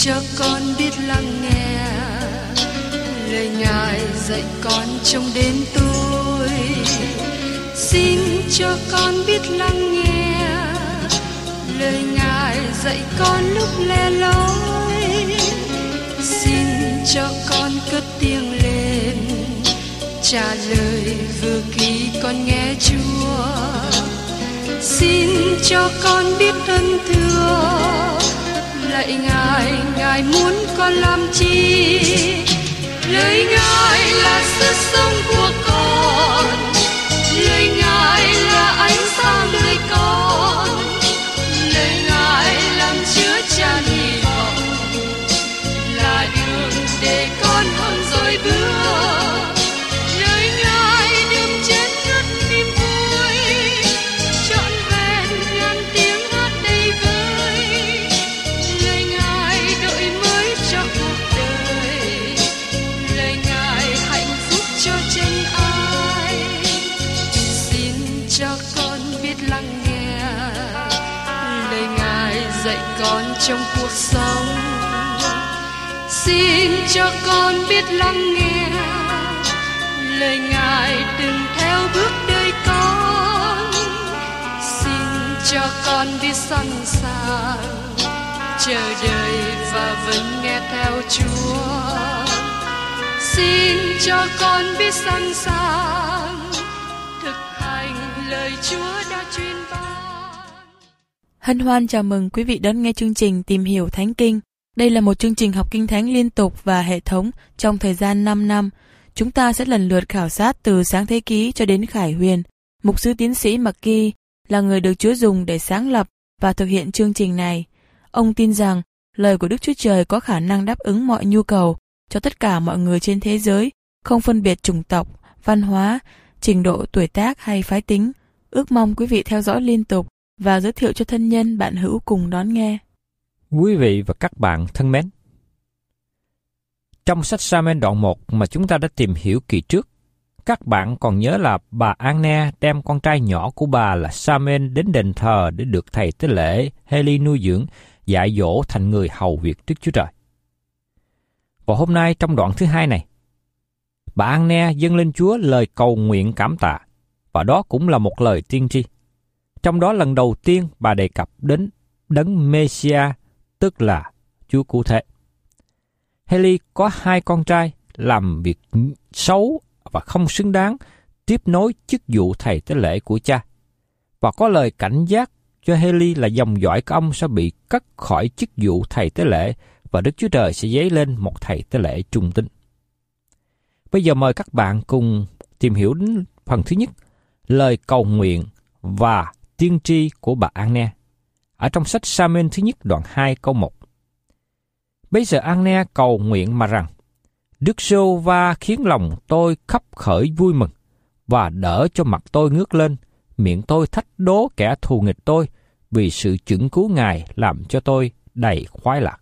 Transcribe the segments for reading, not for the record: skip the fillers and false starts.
cho con biết lắng nghe lời Ngài dạy con trong đêm tối. Xin cho con biết lắng nghe lời Ngài dạy con lúc lẻ loi. Xin cho con cất tiếng lên trả lời vừa khi con nghe Chúa. Xin cho con biết ơn thưa lạy Ngài, Ngài muốn con làm chi? Lời Ngài là sức sống của con, lời Ngài là ánh sáng đời con, lời Ngài làm chứa chan hy vọng, là đường để con hơn rồi bước. Lời Ngài đừng chết ngất niềm vui, trọn vẹn ngàn tiếng hát đầy vơi. Lời Ngài đổi mới cho cuộc đời, lời Ngài hạnh phúc cho chân ai. Xin cho con biết lắng nghe lời Ngài dạy con trong cuộc sống. Xin cho con biết lắng nghe lời Ngài đừng theo bước đời con. Xin cho con biết sẵn sàng chờ đợi và vẫn nghe theo Chúa. Xin cho con biết sẵn sàng thực hành lời Chúa đã truyền ban. Hân hoan chào mừng quý vị đón nghe chương trình Tìm hiểu Thánh Kinh. Đây là một chương trình học Kinh Thánh liên tục và hệ thống trong thời gian 5 năm. Chúng ta sẽ lần lượt khảo sát từ Sáng Thế Ký cho đến Khải Huyền. Mục sư tiến sĩ McGee là người được Chúa dùng để sáng lập và thực hiện chương trình này. Ông tin rằng lời của Đức Chúa Trời có khả năng đáp ứng mọi nhu cầu cho tất cả mọi người trên thế giới, không phân biệt chủng tộc, văn hóa, trình độ tuổi tác hay phái tính. Ước mong quý vị theo dõi liên tục và giới thiệu cho thân nhân bạn hữu cùng đón nghe. Quý vị và các bạn thân mến, trong sách Sa-men đoạn 1 mà chúng ta đã tìm hiểu kỳ trước, các bạn còn nhớ là bà An-ne đem con trai nhỏ của bà là Sa-men đến đền thờ để được thầy tế lễ Hê-li nuôi dưỡng, dạy dỗ thành người hầu việc Đức Chúa Trời. Và hôm nay trong đoạn thứ 2 này, bà An-ne dâng lên Chúa lời cầu nguyện cảm tạ, và đó cũng là một lời tiên tri. Trong đó lần đầu tiên bà đề cập đến Đấng Mê-si-a, tức là Chúa Cứu Thế. Hê-li có 2 con trai làm việc xấu và không xứng đáng tiếp nối chức vụ thầy tế lễ của cha, và có lời cảnh giác cho Hê-li là dòng dõi của ông sẽ bị cắt khỏi chức vụ thầy tế lễ và Đức Chúa Trời sẽ giấy lên một thầy tế lễ trung tín. Bây giờ mời các bạn cùng tìm hiểu đến phần thứ nhất, lời cầu nguyện và tiên tri của bà An-ne ở trong sách Sa-men thứ nhất đoạn 2 câu 1. Bây giờ An-ne cầu nguyện mà rằng: Đức Giê-hô-va khiến lòng tôi khấp khởi vui mừng, và đỡ cho mặt tôi ngước lên, miệng tôi thách đố kẻ thù nghịch tôi, vì sự chưởng cứu Ngài làm cho tôi đầy khoái lạc.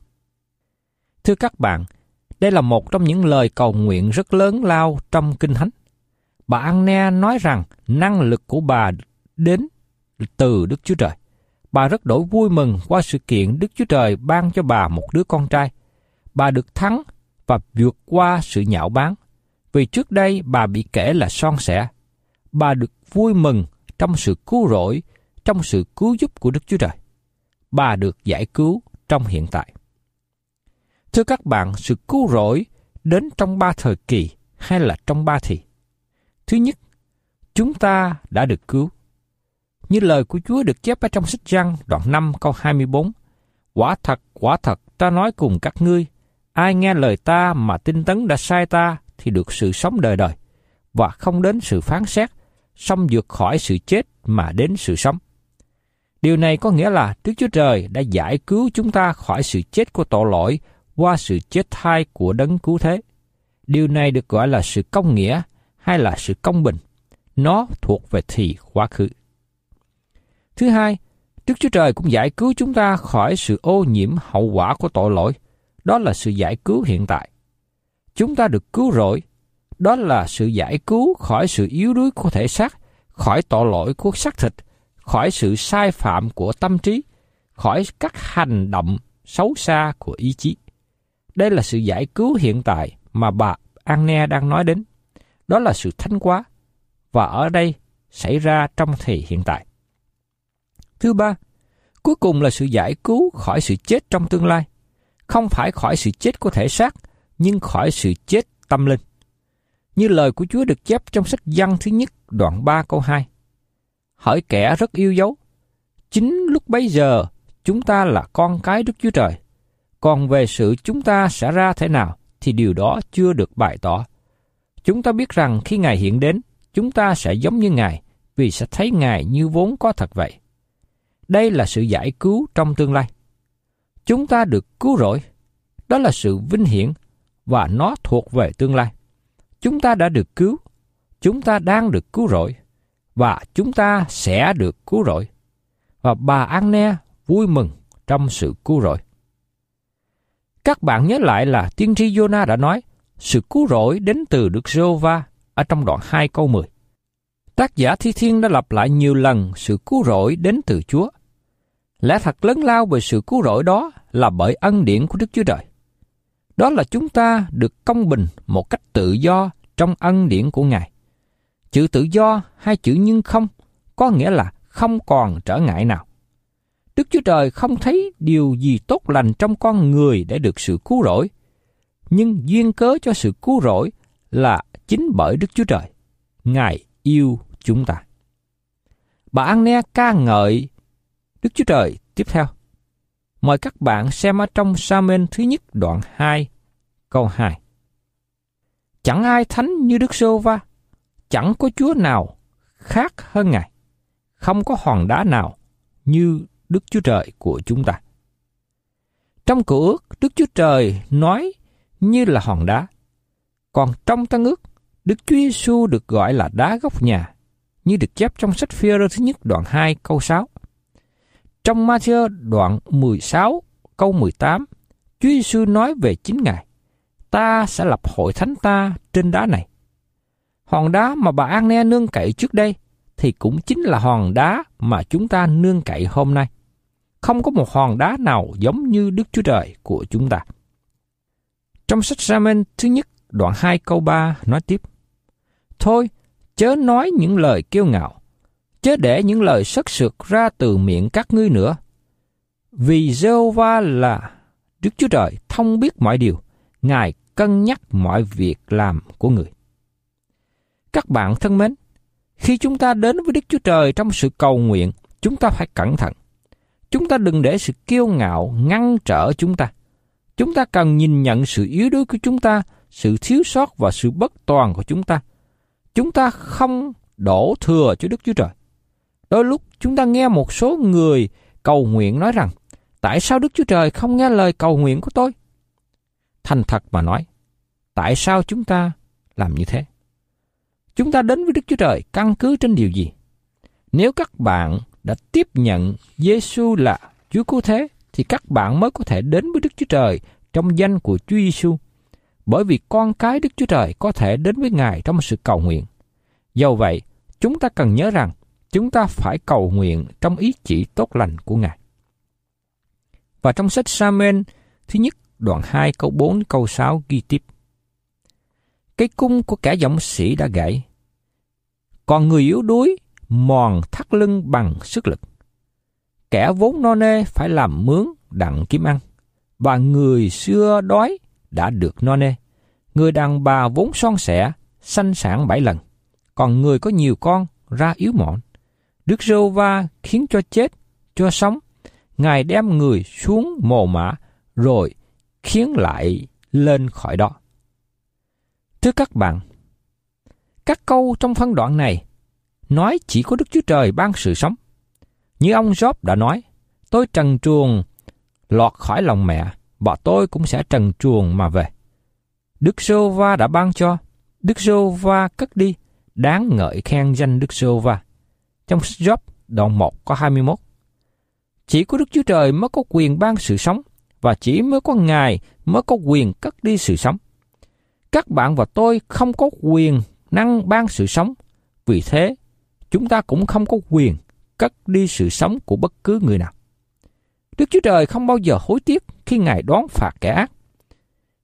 Thưa các bạn, đây là một trong những lời cầu nguyện rất lớn lao trong Kinh Thánh. Bà An-ne nói rằng năng lực của bà đến từ Đức Chúa Trời. Bà rất đổi vui mừng qua sự kiện Đức Chúa Trời ban cho bà một đứa con trai. Bà được thắng và vượt qua sự nhạo báng. Vì trước đây bà bị kể là son sẻ. Bà được vui mừng trong sự cứu rỗi, trong sự cứu giúp của Đức Chúa Trời. Bà được giải cứu trong hiện tại. Thưa các bạn, sự cứu rỗi đến trong 3 thời kỳ hay là trong 3 thì? Thứ nhất, chúng ta đã được cứu. Như lời của Chúa được chép ở trong sách Giăng đoạn 5 câu 24. Quả thật ta nói cùng các ngươi, ai nghe lời ta mà tin tấn đã sai ta thì được sự sống đời đời, và không đến sự phán xét, song vượt khỏi sự chết mà đến sự sống. Điều này có nghĩa là Đức Chúa Trời đã giải cứu chúng ta khỏi sự chết của tội lỗi qua sự chết thay của Đấng Cứu Thế. Điều này được gọi là sự công nghĩa hay là sự công bình. Nó thuộc về thì quá khứ. Thứ hai, Đức Chúa Trời cũng giải cứu chúng ta khỏi sự ô nhiễm hậu quả của tội lỗi. Đó là sự giải cứu hiện tại. Chúng ta được cứu rỗi. Đó là sự giải cứu khỏi sự yếu đuối của thể xác, khỏi tội lỗi của xác thịt, khỏi sự sai phạm của tâm trí, khỏi các hành động xấu xa của ý chí. Đây là sự giải cứu hiện tại mà bà Anne đang nói đến. Đó là sự thánh hóa, và ở đây xảy ra trong thời hiện tại. Thứ ba, cuối cùng là sự giải cứu khỏi sự chết trong tương lai. Không phải khỏi sự chết của thể xác, nhưng khỏi sự chết tâm linh. Như lời của Chúa được chép trong sách Giăng thứ nhất đoạn 3 câu 2. Hỡi kẻ rất yêu dấu, chính lúc bấy giờ chúng ta là con cái Đức Chúa Trời. Còn về sự chúng ta sẽ ra thế nào thì điều đó chưa được bày tỏ. Chúng ta biết rằng khi Ngài hiện đến, chúng ta sẽ giống như Ngài, vì sẽ thấy Ngài như vốn có thật vậy. Đây là sự giải cứu trong tương lai. Chúng ta được cứu rỗi. Đó là sự vinh hiển, và nó thuộc về tương lai. Chúng ta đã được cứu, chúng ta đang được cứu rỗi, và chúng ta sẽ được cứu rỗi. Và bà Anne vui mừng trong sự cứu rỗi. Các bạn nhớ lại là tiên tri Giô-na đã nói, sự cứu rỗi đến từ Đức Giê-hô-va ở trong đoạn 2 câu 10. Tác giả Thi Thiên đã lặp lại nhiều lần sự cứu rỗi đến từ Chúa. Lẽ thật lớn lao về sự cứu rỗi đó là bởi ân điển của Đức Chúa Trời. Đó là chúng ta được công bình một cách tự do trong ân điển của Ngài. Chữ tự do hay chữ nhưng không có nghĩa là không còn trở ngại nào. Đức Chúa Trời không thấy điều gì tốt lành trong con người để được sự cứu rỗi, nhưng duyên cớ cho sự cứu rỗi là chính bởi Đức Chúa Trời. Ngài yêu chúng ta. Bà Anne ca ngợi Đức Chúa Trời tiếp theo. Mời các bạn xem ở trong Sa-mên thứ nhất đoạn 2 câu 2. Chẳng ai thánh như Đức Giê-hô-va, chẳng có Chúa nào khác hơn Ngài, không có hòn đá nào như Đức Chúa Trời của chúng ta. Trong Cựu Ước, Đức Chúa Trời nói như là hòn đá. Còn trong Tân Ước, Đức Chúa Giêsu được gọi là đá gốc nhà, như được chép trong sách Phi-e-rơ thứ nhất đoạn 2 câu 6. Trong Ma-thi-ơ đoạn 16 câu 18, Chúa Giêsu nói về chính Ngài: Ta sẽ lập hội thánh ta trên đá này. Hòn đá mà bà Anne nương cậy trước đây thì cũng chính là hòn đá mà chúng ta nương cậy hôm nay. Không có một hòn đá nào giống như Đức Chúa Trời của chúng ta. Trong sách Sa-mên thứ nhất đoạn 2 câu 3 nói tiếp: Thôi, chớ nói những lời kiêu ngạo, chớ để những lời sất sượt ra từ miệng các ngươi nữa. Vì Giê-hô-va là Đức Chúa Trời thông biết mọi điều, Ngài cân nhắc mọi việc làm của người. Các bạn thân mến, khi chúng ta đến với Đức Chúa Trời trong sự cầu nguyện, chúng ta phải cẩn thận. Chúng ta đừng để sự kiêu ngạo ngăn trở chúng ta. Chúng ta cần nhìn nhận sự yếu đuối của chúng ta, sự thiếu sót và sự bất toàn của chúng ta. Chúng ta không đổ thừa cho Đức Chúa Trời. Đôi lúc chúng ta nghe một số người cầu nguyện nói rằng: tại sao Đức Chúa Trời không nghe lời cầu nguyện của tôi? Thành thật mà nói, tại sao chúng ta làm như thế? Chúng ta đến với Đức Chúa Trời căn cứ trên điều gì? Nếu các bạn đã tiếp nhận Giêsu là Chúa Cứu Thế, thì các bạn mới có thể đến với Đức Chúa Trời trong danh của Chúa Giêsu. Bởi vì con cái Đức Chúa Trời có thể đến với Ngài trong sự cầu nguyện. Dầu vậy, chúng ta cần nhớ rằng chúng ta phải cầu nguyện trong ý chỉ tốt lành của Ngài. Và trong sách Sa-mên thứ nhất đoạn 2 câu 4 câu 6 ghi tiếp: Cây cung của kẻ dũng sĩ đã gãy, còn người yếu đuối mòn thắt lưng bằng sức lực. Kẻ vốn no nê phải làm mướn đặng kiếm ăn, và người xưa đói đã được no nê. Người đàn bà vốn son sẻ sanh sản 7 lần, còn người có nhiều con ra yếu mọn. Đức Giê-hô-va khiến cho chết, cho sống. Ngài đem người xuống mồ mả, rồi khiến lại lên khỏi đó. Thưa các bạn, các câu trong phân đoạn này nói chỉ có Đức Chúa Trời ban sự sống. Như ông Job đã nói: Tôi trần truồng lọt khỏi lòng mẹ, và tôi cũng sẽ trần truồng mà về. Đức Giê-hô-va đã ban cho, Đức Giê-hô-va cất đi, đáng ngợi khen danh Đức Giê-hô-va. Trong Job đoạn 1 có 21. Chỉ có Đức Chúa Trời mới có quyền ban sự sống, và chỉ mới có Ngài mới có quyền cất đi sự sống. Các bạn và tôi không có quyền năng ban sự sống, vì thế chúng ta cũng không có quyền cất đi sự sống của bất cứ người nào. Đức Chúa Trời không bao giờ hối tiếc khi Ngài đoán phạt kẻ ác.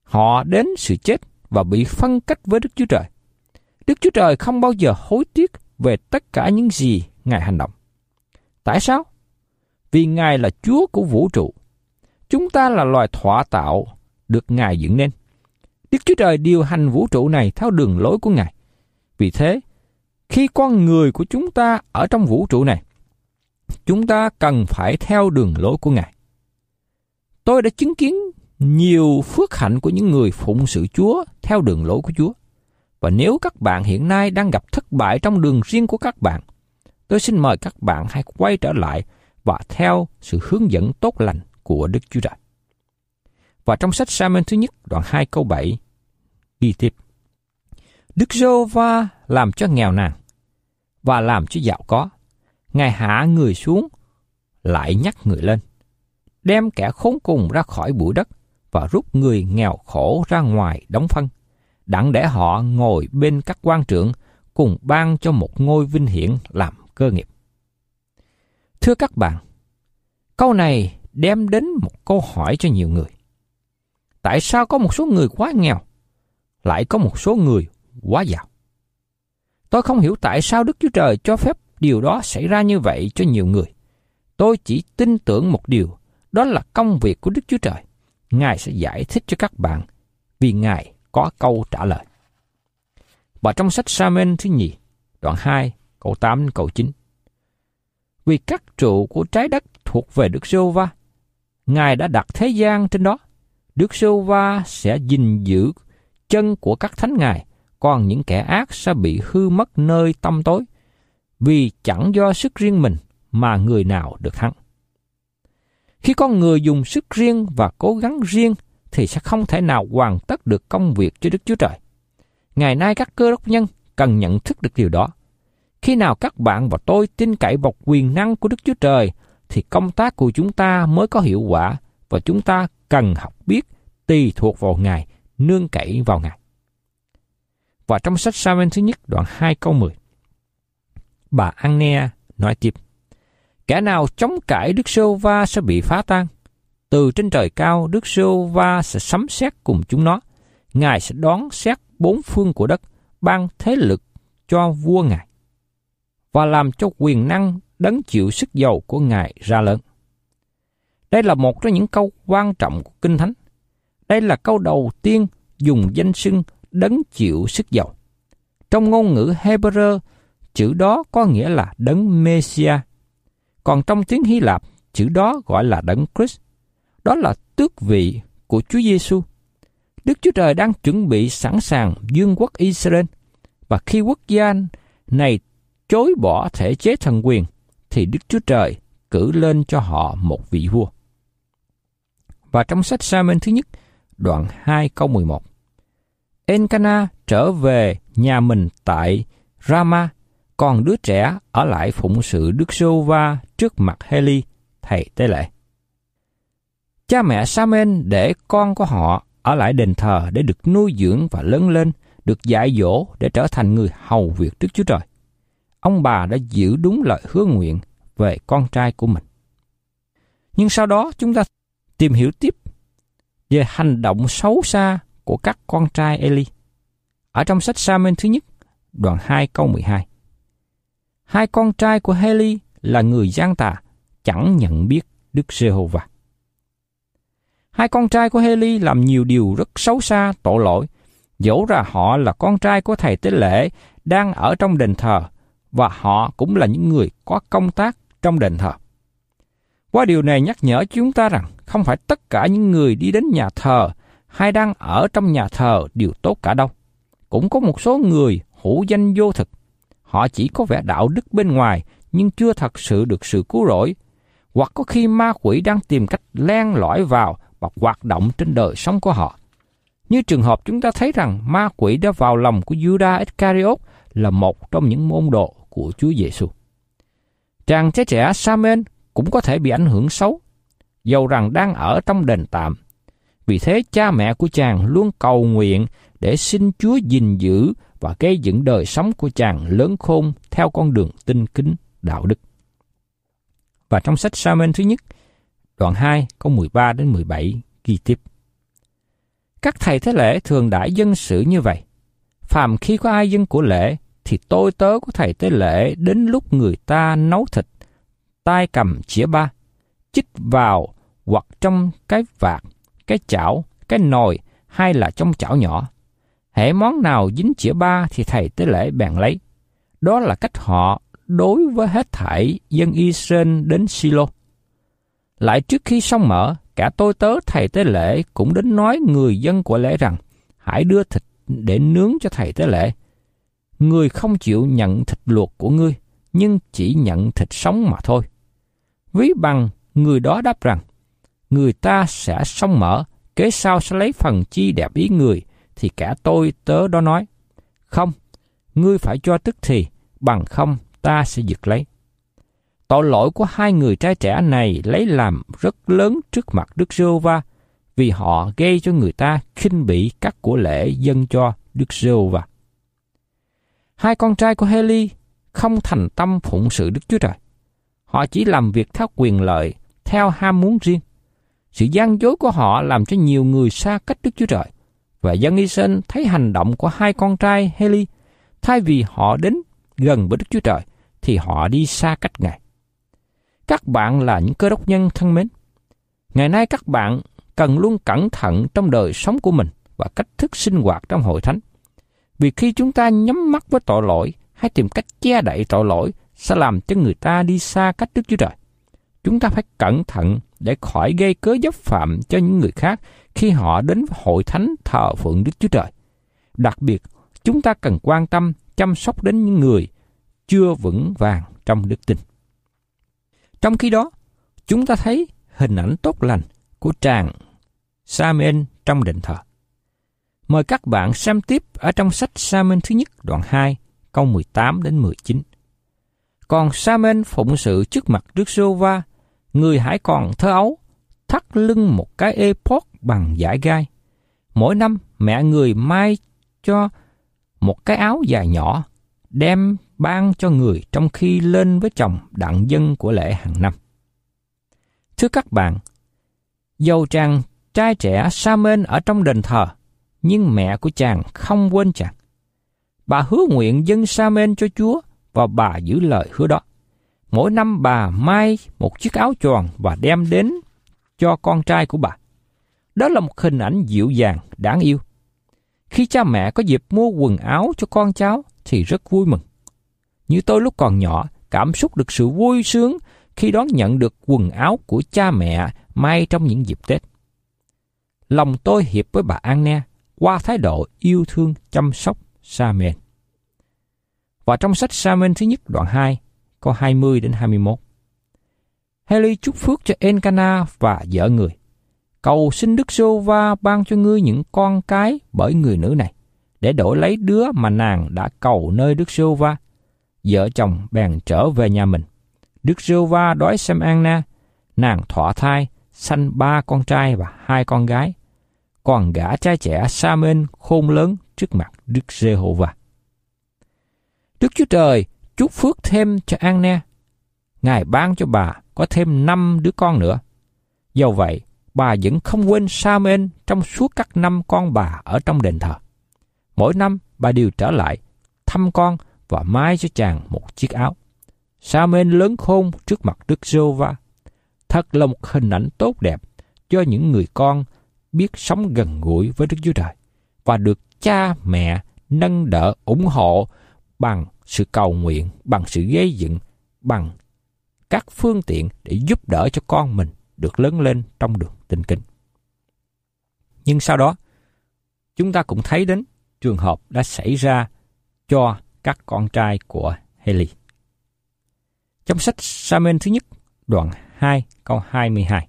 họ đến sự chết và bị phân cách với Đức Chúa Trời. Đức Chúa Trời không bao giờ hối tiếc về tất cả những gì Ngài hành động. Tại sao? Vì Ngài là Chúa của vũ trụ. Chúng ta là loài thọ tạo được Ngài dựng nên. Đức Chúa Trời điều hành vũ trụ này theo đường lối của Ngài. Vì thế, khi con người của chúng ta ở trong vũ trụ này, chúng ta cần phải theo đường lối của Ngài. Tôi đã chứng kiến nhiều phước hạnh của những người phụng sự Chúa theo đường lối của Chúa. Và nếu các bạn hiện nay đang gặp thất bại trong đường riêng của các bạn, tôi xin mời các bạn hãy quay trở lại và theo sự hướng dẫn tốt lành của Đức Chúa Trời. Và trong sách Sa-muel thứ nhất đoạn 2 câu 7 ghi tiếp: Đức Giê-hô-va làm cho nghèo nàn và làm cho giàu có. Ngài hạ người xuống lại nhắc người lên, đem kẻ khốn cùng ra khỏi bụi đất và rút người nghèo khổ ra ngoài đóng phân, đặng để họ ngồi bên các quan trưởng, cùng ban cho một ngôi vinh hiển làm cơ nghiệp. Thưa các bạn, câu này đem đến một câu hỏi cho nhiều người. Tại sao có một số người quá nghèo, lại có một số người quá giàu? Tôi không hiểu tại sao Đức Chúa Trời cho phép điều đó xảy ra như vậy cho nhiều người. Tôi chỉ tin tưởng một điều, đó là công việc của Đức Chúa Trời. Ngài sẽ giải thích cho các bạn, vì Ngài có câu trả lời. Và trong sách Sa-muel thứ nhì, đoạn 2, câu 8 đến câu 9. Vì các trụ của trái đất thuộc về Đức Giê-hô-va, Ngài đã đặt thế gian trên đó. Đức Giê-hô-va sẽ gìn giữ chân của các thánh Ngài, còn những kẻ ác sẽ bị hư mất nơi tăm tối, vì chẳng do sức riêng mình mà người nào được thắng. Khi con người dùng sức riêng và cố gắng riêng thì sẽ không thể nào hoàn tất được công việc cho Đức Chúa Trời. Ngày nay các cơ đốc nhân cần nhận thức được điều đó. Khi nào các bạn và tôi tin cậy vào quyền năng của Đức Chúa Trời thì công tác của chúng ta mới có hiệu quả, và chúng ta cần học biết tùy thuộc vào Ngài, nương cậy vào Ngài. Và trong sách Sa-muel thứ nhất đoạn 2 câu 10, bà An-nea nói tiếp: Kẻ nào chống cãi Đức Giê-hô-va sẽ bị phá tan. Từ trên trời cao, Đức Giê-hô-va sẽ sấm sét cùng chúng nó. Ngài sẽ đoán xét bốn phương của đất, ban thế lực cho vua Ngài, và làm cho quyền năng đấng chịu sức dầu của Ngài ra lớn. Đây là một trong những câu quan trọng của Kinh Thánh. Đây là câu đầu tiên dùng danh xưng đấng chịu sức dầu. Trong ngôn ngữ Hebrew, chữ đó có nghĩa là đấng Messiah. Còn trong tiếng Hy Lạp, chữ đó gọi là đấng Christ. Đó là tước vị của Chúa Giêsu. Đức Chúa Trời đang chuẩn bị sẵn sàng vương quốc Israel, và khi quốc gia này chối bỏ thể chế thần quyền, thì Đức Chúa Trời cử lên cho họ một vị vua. Và trong sách Sa-muel thứ nhất, đoạn 2 câu 11, Elcana trở về nhà mình tại Rama, còn đứa trẻ ở lại phụng sự Đức Giê-hô-va trước mặt Hê-li, thầy tế lễ. Cha mẹ Sa-muel để con của họ ở lại đền thờ để được nuôi dưỡng và lớn lên, được dạy dỗ để trở thành người hầu việc Đức Chúa Trời. Ông bà đã giữ đúng lời hứa nguyện về con trai của mình. Nhưng sau đó chúng ta tìm hiểu tiếp về hành động xấu xa của các con trai Eli. Ở trong sách Sa-muel thứ nhất, đoạn 2 câu 12. Hai con trai của Hê-li là người gian tà, chẳng nhận biết Đức Giê-hô-va. Hai con trai của Hê-li làm nhiều điều rất xấu xa, tội lỗi, dẫu ra họ là con trai của thầy tế lễ đang ở trong đền thờ, và họ cũng là những người có công tác trong đền thờ. Qua điều này nhắc nhở chúng ta rằng không phải tất cả những người đi đến nhà thờ hay đang ở trong nhà thờ đều tốt cả đâu. Cũng có một số người hữu danh vô thực. Họ chỉ có vẻ đạo đức bên ngoài nhưng chưa thật sự được sự cứu rỗi. Hoặc có khi ma quỷ đang tìm cách len lỏi vào và hoạt động trên đời sống của họ. Như trường hợp chúng ta thấy rằng ma quỷ đã vào lòng của Judas Iscariot là một trong những môn đồ của Chúa Giêsu. Chàng trai trẻ Sa-muel cũng có thể bị ảnh hưởng xấu, dầu rằng đang ở trong đền tạm. Vì thế cha mẹ của chàng luôn cầu nguyện để xin Chúa gìn giữ và gây dựng đời sống của chàng lớn khôn theo con đường tinh kính đạo đức. Và trong sách Sa-muel thứ nhất, đoạn 2 câu 13 đến 17 ghi tiếp: Các thầy tế lễ thường đãi dân sự như vậy. Phàm khi có ai dâng của lễ, thì tôi tớ của thầy tế lễ đến lúc người ta nấu thịt, tay cầm chĩa ba, chích vào hoặc trong cái vạc, cái chảo, cái nồi hay là trong chảo nhỏ. Hễ món nào dính chĩa ba thì thầy tế lễ bèn lấy. Đó là cách họ đối với hết thảy dân Israel đến Silo. Lại trước khi xong mở, cả tôi tớ thầy tế lễ cũng đến nói người dân của lễ rằng, hãy đưa thịt để nướng cho thầy tế lễ. Người không chịu nhận thịt luộc của ngươi, nhưng chỉ nhận thịt sống mà thôi. Ví bằng người đó đáp rằng, người ta sẽ xong mở, kế sau sẽ lấy phần chi đẹp ý người, thì cả tôi tớ đó nói, không, ngươi phải cho tức thì, bằng không ta sẽ giật lấy. Tội lỗi của hai người trai trẻ này lấy làm rất lớn trước mặt Đức Giê-hô-va, vì họ gây cho người ta khinh bỉ các của lễ dâng cho Đức Giê-hô-va. Hai con trai của Hê-li không thành tâm phụng sự Đức Chúa Trời. Họ chỉ làm việc theo quyền lợi, theo ham muốn riêng. Sự gian dối của họ làm cho nhiều người xa cách Đức Chúa Trời. Và dân Israel thấy hành động của hai con trai Hê-li, thay vì họ đến gần với Đức Chúa Trời, thì họ đi xa cách Ngài. Các bạn là những cơ đốc nhân thân mến. Ngày nay các bạn cần luôn cẩn thận trong đời sống của mình và cách thức sinh hoạt trong hội thánh. Vì khi chúng ta nhắm mắt với tội lỗi hay tìm cách che đậy tội lỗi sẽ làm cho người ta đi xa cách Đức Chúa Trời. Chúng ta phải cẩn thận để khỏi gây cớ dấp phạm cho những người khác khi họ đến hội thánh thờ phượng Đức Chúa Trời. Đặc biệt, chúng ta cần quan tâm chăm sóc đến những người chưa vững vàng trong đức tin. Trong khi đó, chúng ta thấy hình ảnh tốt lành của chàng Sa-mê-en trong đền thờ. Mời các bạn xem tiếp ở trong sách Sa-mê-en thứ nhất đoạn 2, câu 18 đến 19. Còn Sa-mê-en phụng sự trước mặt Đức Giê-hô-va, người hãy còn thơ ấu, thắt lưng một cái ê-phod bằng vải gai. Mỗi năm mẹ người may cho một cái áo dài nhỏ, đem ban cho người trong khi lên với chồng đặng dâng của lễ hàng năm. Thưa các bạn, dầu chàng trai trẻ Sa-mê-en ở trong đền thờ, nhưng mẹ của chàng không quên chàng. Bà hứa nguyện dâng Sa-mê-en cho Chúa và bà giữ lời hứa đó. Mỗi năm bà may một chiếc áo choàng và đem đến cho con trai của bà. Đó là một hình ảnh dịu dàng, đáng yêu. Khi cha mẹ có dịp mua quần áo cho con cháu thì rất vui mừng. Như tôi lúc còn nhỏ, cảm xúc được sự vui sướng khi đón nhận được quần áo của cha mẹ may trong những dịp Tết. Lòng tôi hiệp với bà An-ne qua thái độ yêu thương chăm sóc Sa-mê-en. Và trong sách Sa-mê-en thứ nhất đoạn 2, câu 20 đến 21. Hê-li chúc phước cho En-ca-na và vợ người. Cầu xin Đức Giê-hô-va ban cho ngươi những con cái bởi người nữ này, để đổi lấy đứa mà nàng đã cầu nơi Đức Giê-hô-va. Vợ chồng bèn trở về nhà mình. Đức Giê-hô-va đói xem An-na, nàng thọ thai, sanh 3 con trai và 2 con gái. Còn gã trai trẻ Sa-mê-en khôn lớn trước mặt Đức Giê-hô-va. Đức Chúa Trời chúc phước thêm cho An-ne. Ngài ban cho bà có thêm 5 đứa con nữa. Dầu vậy, bà vẫn không quên Sa-mê-en trong suốt các năm con bà ở trong đền thờ. Mỗi năm bà đều trở lại thăm con và may cho chàng một chiếc áo. Sa-mê-en lớn khôn trước mặt Đức Giê-hô-va. Thật là một hình ảnh tốt đẹp cho những người con biết sống gần gũi với Đức Chúa Trời và được cha mẹ nâng đỡ ủng hộ bằng sự cầu nguyện, bằng sự gây dựng, bằng các phương tiện để giúp đỡ cho con mình được lớn lên trong đường tin kính. Nhưng sau đó, chúng ta cũng thấy đến trường hợp đã xảy ra cho các con trai của Hê-li. Trong sách Sa-mê-en thứ nhất, đoạn 2, câu 22.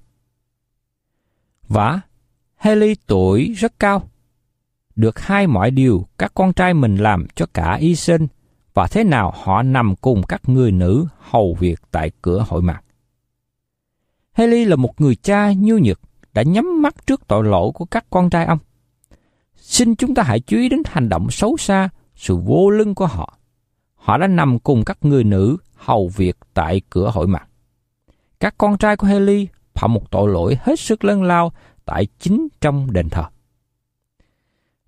Và Hê-li tuổi rất cao, được hai mọi điều các con trai mình làm cho cả Y-sên, và thế nào họ nằm cùng các người nữ hầu việc tại cửa hội mạc. Hê-li là một người cha nhu nhược, đã nhắm mắt trước tội lỗi của các con trai ông. Xin chúng ta hãy chú ý đến hành động xấu xa, sự vô lưng của họ. Họ đã nằm cùng các người nữ hầu việc tại cửa hội mạc. Các con trai của Hê-li phạm một tội lỗi hết sức lớn lao tại chính trong đền thờ.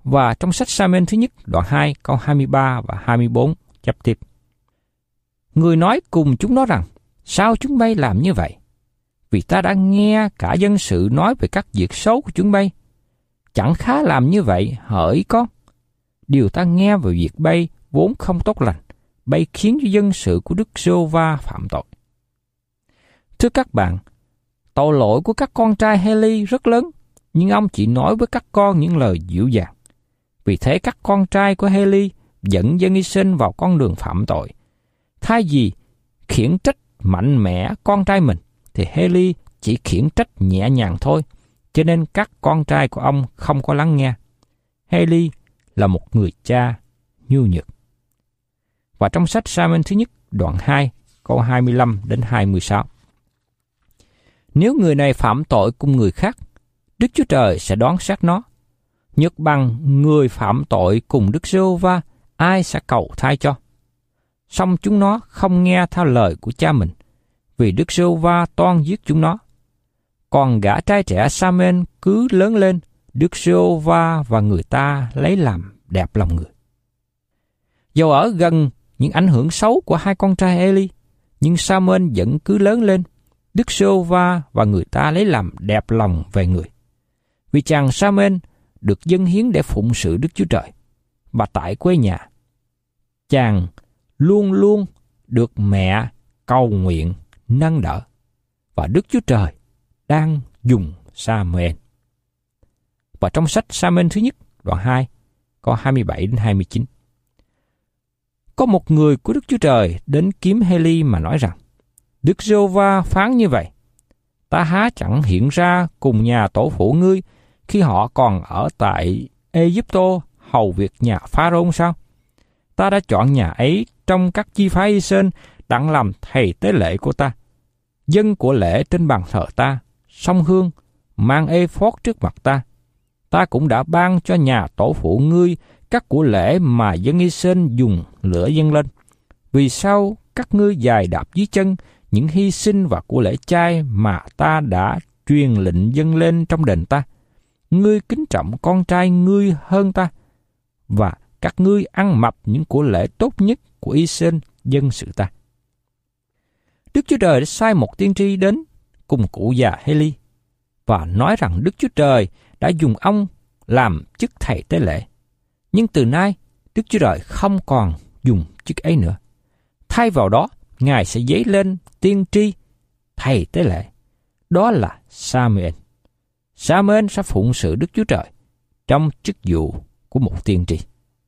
Và trong sách Sa-muên thứ nhất đoạn 2 câu 23 và 24 chép tiếp. Người nói cùng chúng nó rằng, sao chúng bay làm như vậy? Vì ta đã nghe cả dân sự nói về các việc xấu của chúng bay. Chẳng khá làm như vậy hỡi con. Điều ta nghe về việc bay vốn không tốt lành, bay khiến cho dân sự của Đức Giê-hô-va phạm tội. Thưa các bạn, tội lỗi của các con trai Hê-li rất lớn, nhưng ông chỉ nói với các con những lời dịu dàng. Vì thế các con trai của Hê-li dẫn dân Israel vào con đường phạm tội. Thay vì khiển trách mạnh mẽ con trai mình, thì Hê-li chỉ khiển trách nhẹ nhàng thôi, cho nên các con trai của ông không có lắng nghe. Hê-li là một người cha nhu nhược. Và trong sách Sa-muên thứ nhất đoạn 2 câu 25 đến 26. Nếu người này phạm tội cùng người khác, Đức Chúa Trời sẽ đoán xét nó. Nhược bằng người phạm tội cùng Đức Giê-hô-va, ai sẽ cầu thay cho? Song chúng nó không nghe theo lời của cha mình, vì Đức Giê-hô-va toan giết chúng nó. Còn gã trai trẻ Sa-muên cứ lớn lên, Đức Giê-hô-va và người ta lấy làm đẹp lòng người. Dầu ở gần những ảnh hưởng xấu của hai con trai Ê-li, nhưng Sa-muên vẫn cứ lớn lên, Đức Giê-hô-va và người ta lấy làm đẹp lòng về người. Vì chàng Sa-muên được dâng hiến để phụng sự Đức Chúa Trời, và tại quê nhà, chàng luôn luôn được mẹ cầu nguyện nâng đỡ, và Đức Chúa Trời đang dùng Sa-muên. Và trong sách Sa-muên thứ nhất đoạn 2 câu 27 đến 29. Có một người của Đức Chúa Trời đến kiếm Hê-li mà nói rằng, Đức Giê-hô-va phán như vậy, ta há chẳng hiện ra cùng nhà tổ phụ ngươi khi họ còn ở tại Ê-díp-tô hầu việc nhà Pharaon sao? Ta đã chọn nhà ấy trong các chi phái Israel đặng làm thầy tế lễ của ta. Dân của lễ trên bàn thờ ta, sông hương, mang ê-phót trước mặt ta. Ta cũng đã ban cho nhà tổ phụ ngươi các của lễ mà dân Israel dùng lửa dâng lên. Vì sao các ngươi giày đạp dưới chân những hy sinh và của lễ chay mà ta đã truyền lệnh dâng lên trong đền ta? Ngươi kính trọng con trai ngươi hơn ta, và các ngươi ăn mập những của lễ tốt nhất của Israel dân sự ta. Đức Chúa Trời đã sai một tiên tri đến cùng cụ già Hê-li và nói rằng Đức Chúa Trời đã dùng ông làm chức thầy tế lễ. Nhưng từ nay, Đức Chúa Trời không còn dùng chức ấy nữa. Thay vào đó, Ngài sẽ dấy lên tiên tri thầy tế lễ. Đó là Sa-muên. Sa-muên sẽ phụng sự Đức Chúa Trời trong chức vụ của một tiên tri.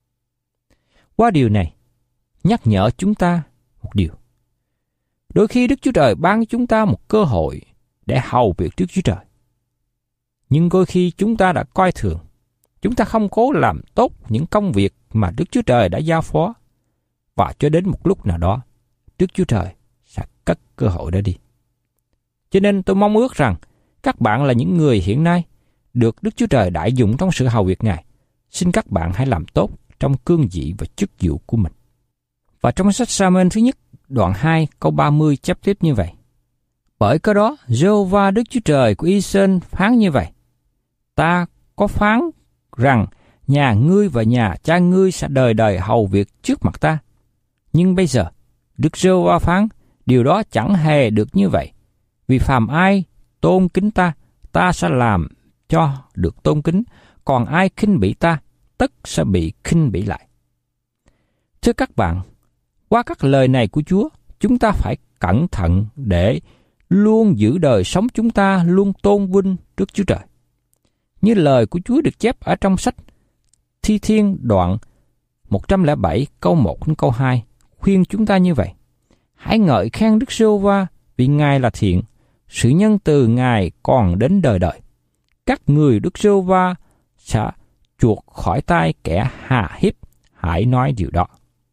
Qua điều này, nhắc nhở chúng ta một điều. Đôi khi Đức Chúa Trời ban chúng ta một cơ hội để hầu việc Đức Chúa Trời. Nhưng đôi khi chúng ta đã coi thường, chúng ta không cố làm tốt những công việc mà Đức Chúa Trời đã giao phó, và cho đến một lúc nào đó, Đức Chúa Trời sẽ cất cơ hội đó đi. Cho nên tôi mong ước rằng các bạn là những người hiện nay được Đức Chúa Trời đại dụng trong sự hầu việc Ngài. Xin các bạn hãy làm tốt trong cương vị và chức vụ của mình. Và trong sách Sa-muên thứ nhất, đoạn 2, câu 30 chép tiếp như vậy. Bởi cớ đó, Giê-hô-va Đức Chúa Trời của Israel phán như vậy. Ta có phán rằng nhà ngươi và nhà cha ngươi sẽ đời đời hầu việc trước mặt ta. Nhưng bây giờ, Đức Giê-hô-va phán, điều đó chẳng hề được như vậy. Vì phàm ai tôn kính ta, ta sẽ làm cho được tôn kính, còn ai khinh bỉ ta, tất sẽ bị khinh bỉ lại. Thưa các bạn, qua các lời này của Chúa, chúng ta phải cẩn thận để luôn giữ đời sống chúng ta luôn tôn vinh Đức Chúa Trời. Như lời của Chúa được chép ở trong sách Thi Thiên đoạn 107 câu 1 đến câu 2 khuyên chúng ta như vậy. Hãy ngợi khen Đức Giê-hô-va vì Ngài là thiện, sự nhân từ Ngài còn đến đời đời. Các người Đức Giê-hô-va sẽ chuộc khỏi tay kẻ hà hiếp, hãy nói điều đó.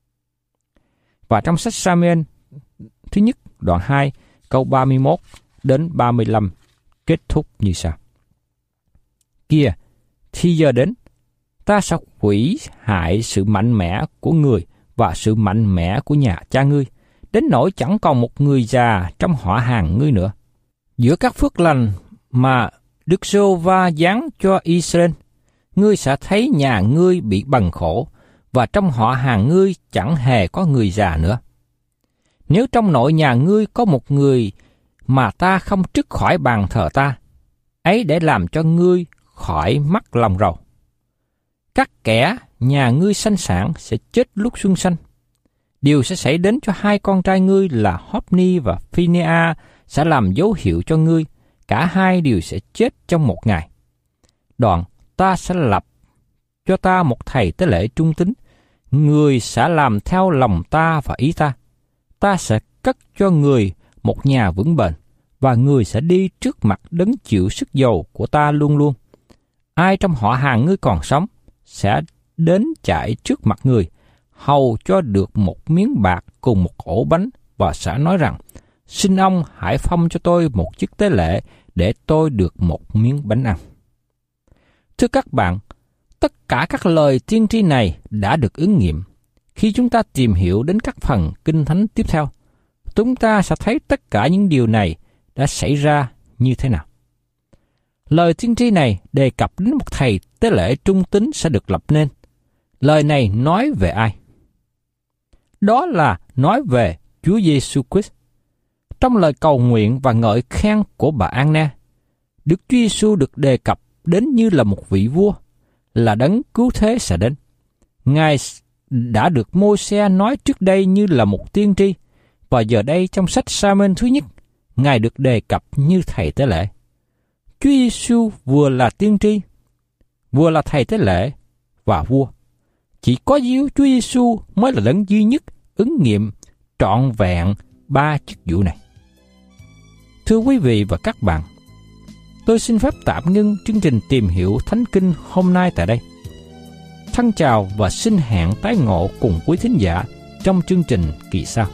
Và trong sách Sa-muên thứ nhất đoạn 2 câu 31 đến 35 kết thúc như sau. Kìa, thì giờ đến, ta sẽ hủy hại sự mạnh mẽ của người và sự mạnh mẽ của nhà cha ngươi, đến nỗi chẳng còn một người già trong họ hàng ngươi nữa. Giữa các phước lành mà Đức Giê-hô-va giáng cho Israel, ngươi sẽ thấy nhà ngươi bị bần khổ, và trong họ hàng ngươi chẳng hề có người già nữa. Nếu trong nội nhà ngươi có một người mà ta không trút khỏi bàn thờ ta, ấy để làm cho ngươi khỏi mắc lòng rầu. Các kẻ nhà ngươi sanh sản sẽ chết lúc xuân sanh. Điều sẽ xảy đến cho hai con trai ngươi là Hophni và Phinea sẽ làm dấu hiệu cho ngươi, cả hai đều sẽ chết trong một ngày. Đoạn ta sẽ lập cho ta một thầy tế lễ trung tín, người sẽ làm theo lòng ta và ý ta. Ta sẽ cất cho người một nhà vững bền, và người sẽ đi trước mặt đấng chịu sức dầu của ta luôn luôn. Ai trong họ hàng ngươi còn sống sẽ đến chạy trước mặt người, hầu cho được một miếng bạc cùng một ổ bánh, và sẽ nói rằng: xin ông hãy phong cho tôi một chức tế lễ để tôi được một miếng bánh ăn. Thưa các bạn, tất cả các lời tiên tri này đã được ứng nghiệm. Khi chúng ta tìm hiểu đến các phần Kinh Thánh tiếp theo, chúng ta sẽ thấy tất cả những điều này đã xảy ra như thế nào. Lời tiên tri này đề cập đến một thầy tế lễ trung tín sẽ được lập nên. Lời này nói về ai? Đó là nói về Chúa Giêsu Christ. Trong lời cầu nguyện và ngợi khen của bà Anna, Đức Chúa Giêsu được đề cập đến như là một vị vua, là đấng cứu thế sẽ đến. Ngài đã được Môi-se nói trước đây như là một tiên tri, và giờ đây trong sách Sa-muên thứ nhất, Ngài được đề cập như thầy tế lễ. Chúa Giêsu vừa là tiên tri, vừa là thầy tế lễ và vua. Chỉ có Chúa Giêsu mới là đấng duy nhất ứng nghiệm trọn vẹn ba chức vụ này. Thưa quý vị và các bạn, tôi xin phép tạm ngưng chương trình tìm hiểu Thánh Kinh hôm nay tại đây. Thân chào và xin hẹn tái ngộ cùng quý thính giả trong chương trình kỳ sau.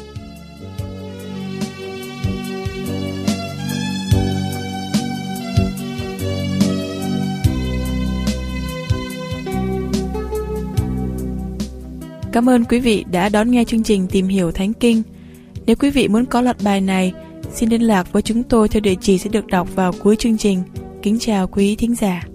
Cảm ơn quý vị đã đón nghe chương trình Tìm hiểu Thánh Kinh. Nếu quý vị muốn có loạt bài này, xin liên lạc với chúng tôi theo địa chỉ sẽ được đọc vào cuối chương trình. Kính chào quý thính giả.